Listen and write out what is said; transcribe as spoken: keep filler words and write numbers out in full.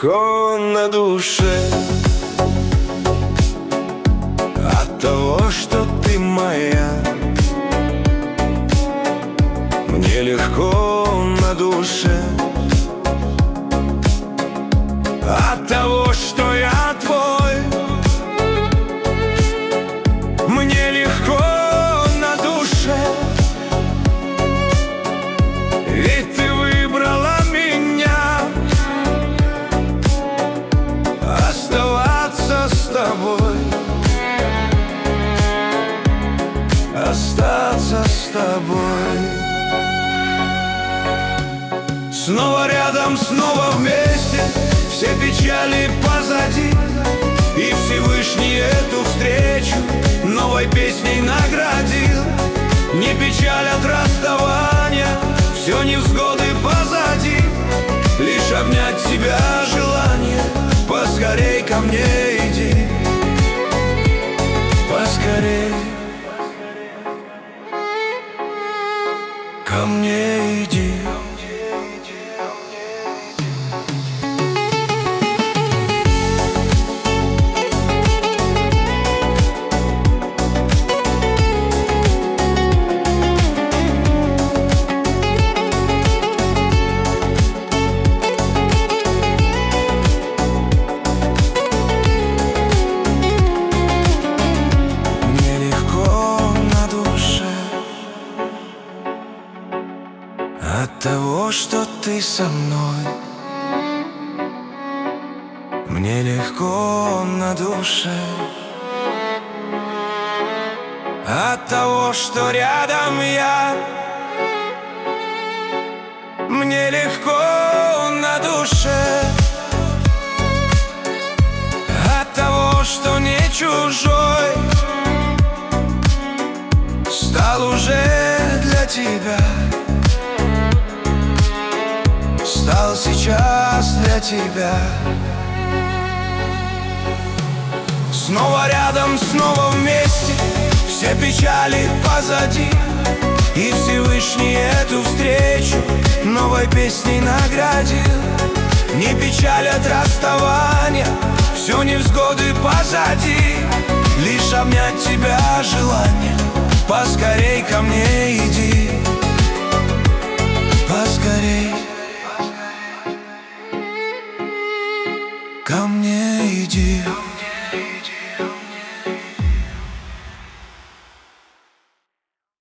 легко на душе от того, что ты моя. Мне легко на душе от того, что я твой. Мне легко на душе, ведь ты выбрала меня оставаться с тобой, остаться с тобой. Снова рядом, снова вместе, все печали позади, и Всевышний эту встречу новой песней наградил. Не печаль от расставания, все невзгоды позади, лишь обнять тебя желание. Поскорей ко мне иди, поскорей ко мне иди. От того, что ты со мной, мне легко на душе. От того, что рядом я, мне легко на душе. От того, что не чужой, стал уже для тебя, стал сейчас для тебя. Снова рядом, снова вместе, все печали позади, и Всевышний эту встречу новой песней наградил. Не печаль от расставания, все невзгоды позади, лишь обнять тебя желание. Поскорей ко мне иди, поскорей ко мне иди.